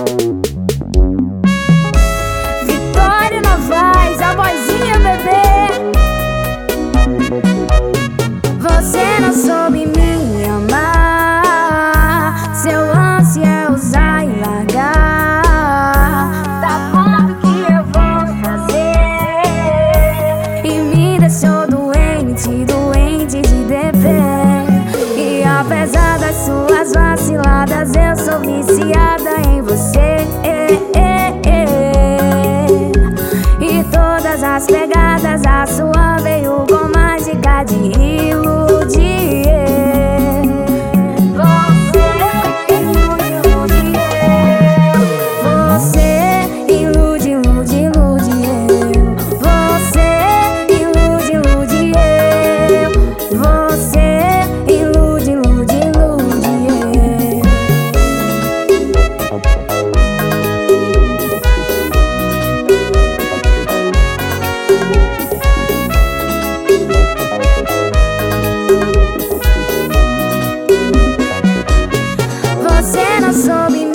Vitória Novaes, a vozinha, bebê. Você não soube me amar. Seu lance é usar e largar. Tá bom do que eu vou fazer. E me deixou doente, doente de dever. E apesar das suas vaciladas, eu sou viciada em você. E todas as pegadas, a sua veio com mágica de iludir. Você ilude, ilude, ilude eu. Você ilude, ilude eu. Você ilude, ilude, ilude eu. Você não soube